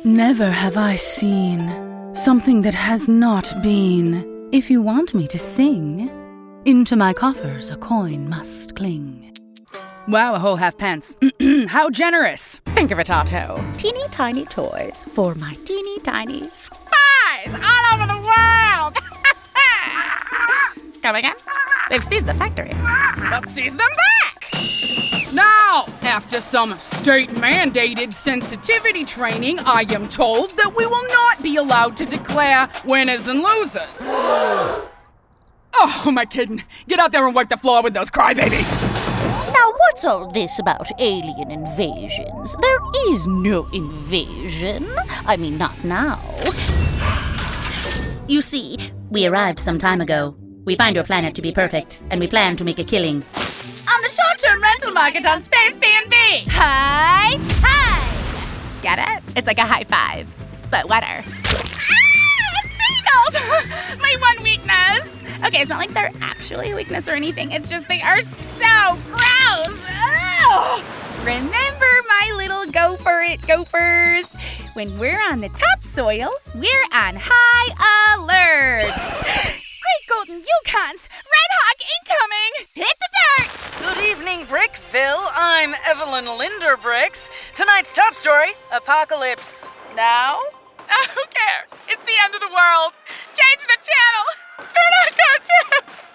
Never have I seen something that has not been. If you want me to sing, into my coffers a coin must cling. Wow, a whole halfpence. How generous. Think of it, Otto. Teeny tiny toys for my teeny tiny spies all over the world. Come again? They've seized the factory. Well, seize them back! Now, after some state-mandated sensitivity training, I am told that we will not be allowed to declare winners and losers. Oh, who am I kidding? Get out there and wipe the floor with those crybabies. Now, what's all this about alien invasions? There is no invasion. I mean, not now. You see, we arrived some time ago. We find your planet to be perfect, and we plan to make a killing. On the short-term rental market on Space B&B. High time! Get it? It's like a high five, but wetter. Seagulls! My one weakness! Okay, it's not like they're actually a weakness or anything. It's just they are so gross! Ugh! Remember, my little go for it gophers? When we're on the topsoil, we're on high alert! Great golden Yukons! Red Hawk incoming! Hit the dirt! Good evening, Brickville. I'm Evelyn Linderbricks. Tonight's top story, apocalypse. Now? Who cares? It's the end of the world. Change the channel. Turn on cartoons.